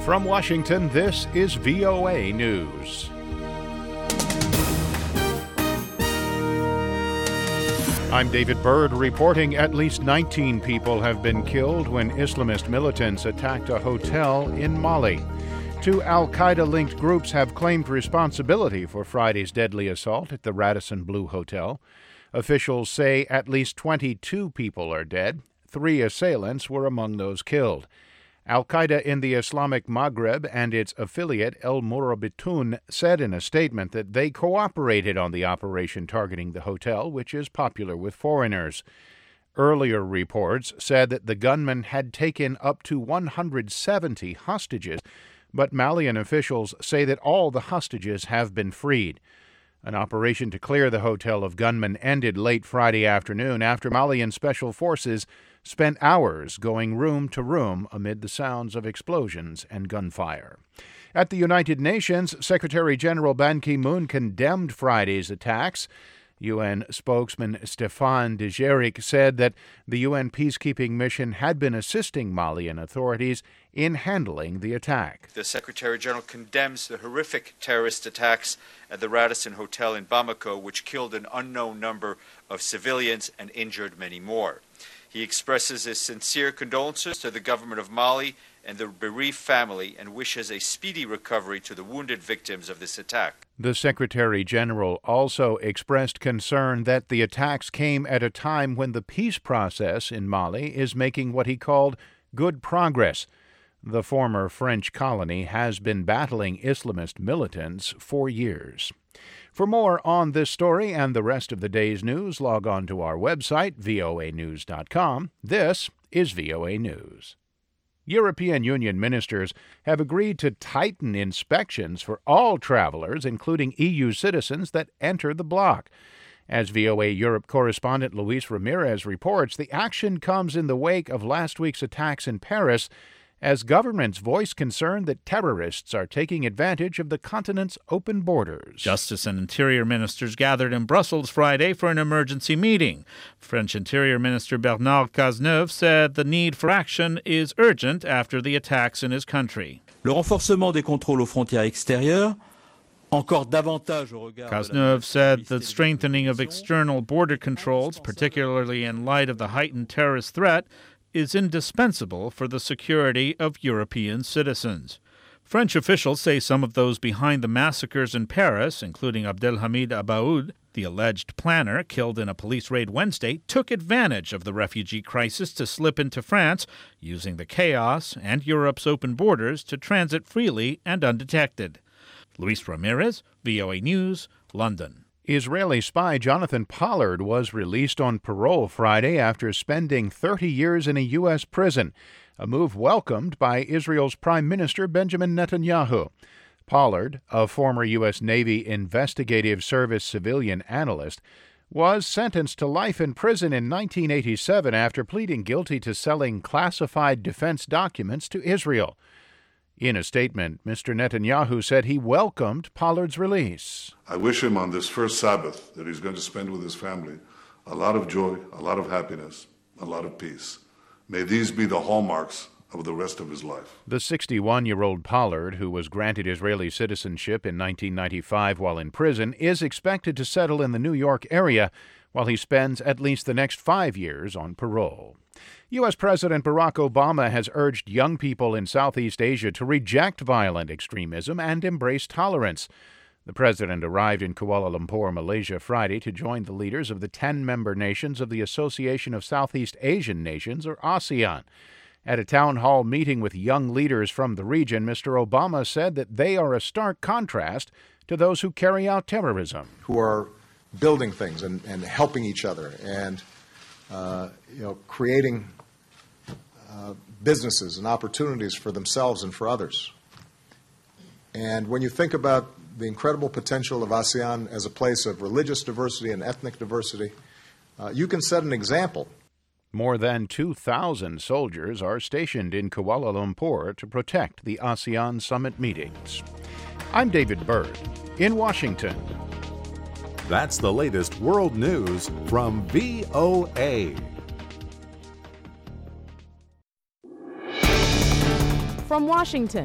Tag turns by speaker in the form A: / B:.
A: From Washington, this is VOA News. I'm David Byrd reporting at least 19 people have been killed when Islamist militants attacked a hotel in Mali. Two al-Qaeda-linked groups have claimed responsibility for Friday's deadly assault at the Radisson Blu Hotel. Officials say at least 22 people are dead. 3 assailants were among those killed. Al-Qaeda in the Islamic Maghreb and its affiliate El Mourabitoun said in a statement that they cooperated on the operation targeting the hotel, which is popular with foreigners. Earlier reports said that the gunmen had taken up to 170 hostages, but Malian officials say that all the hostages have been freed. An operation to clear the hotel of gunmen ended late Friday afternoon after Malian special forces spent hours going room to room amid the sounds of explosions and gunfire. At the United Nations, Secretary General Ban Ki-moon condemned Friday's attacks. UN spokesman Stéphane Dujarric said that the UN peacekeeping mission had been assisting Malian authorities in handling the attack.
B: The Secretary General condemns the horrific terrorist attacks at the Radisson Hotel in Bamako, which killed an unknown number of civilians and injured many more. He expresses his sincere condolences to the government of Mali and the bereaved family and wishes a speedy recovery to the wounded victims of this attack.
A: The Secretary General also expressed concern that the attacks came at a time when the peace process in Mali is making what he called good progress. The former French colony has been battling Islamist militants for years. For more on this story and the rest of the day's news, log on to our website, voanews.com. This is VOA News. European Union ministers have agreed to tighten inspections for all travelers, including EU citizens, that enter the bloc. As VOA Europe correspondent Luis Ramirez reports, the action comes in the wake of last week's attacks in Paris, as governments voice concern that terrorists are taking advantage of the continent's open borders.
C: Justice and Interior ministers gathered in Brussels Friday for an emergency meeting. French Interior Minister Bernard Cazeneuve said the need for action is urgent after the attacks in his country.
D: Le renforcement des contrôles aux frontières extérieures.
C: Cazeneuve said the strengthening of external border controls, particularly in light of the heightened terrorist threat, is indispensable for the security of European citizens. French officials say some of those behind the massacres in Paris, including Abdelhamid Abaoud, the alleged planner killed in a police raid Wednesday, took advantage of the refugee crisis to slip into France, using the chaos and Europe's open borders to transit freely and undetected. Luis Ramirez, VOA News, London.
A: Israeli spy Jonathan Pollard was released on parole Friday after spending 30 years in a U.S. prison, a move welcomed by Israel's Prime Minister Benjamin Netanyahu. Pollard, a former U.S. Navy Investigative Service civilian analyst, was sentenced to life in prison in 1987 after pleading guilty to selling classified defense documents to Israel. In a statement, Mr. Netanyahu said he welcomed Pollard's release.
E: I wish him on this first Sabbath that he's going to spend with his family a lot of joy, a lot of happiness, a lot of peace. May these be the hallmarks of the rest of his life.
A: The 61-year-old Pollard, who was granted Israeli citizenship in 1995 while in prison, is expected to settle in the New York area while he spends at least the next 5 years on parole. U.S. President Barack Obama has urged young people in Southeast Asia to reject violent extremism and embrace tolerance. The president arrived in Kuala Lumpur, Malaysia, Friday to join the leaders of the 10 member nations of the Association of Southeast Asian Nations, or ASEAN. At a town hall meeting with young leaders from the region, Mr. Obama said that they are a stark contrast to those who carry out terrorism.
F: Who are building things and helping each other and creating businesses and opportunities for themselves and for others. And when you think about the incredible potential of ASEAN as a place of religious diversity and ethnic diversity, you can set an example.
A: More than 2,000 soldiers are stationed in Kuala Lumpur to protect the ASEAN summit meetings. I'm David Byrd in Washington.
G: That's the latest world news from VOA.
H: From Washington,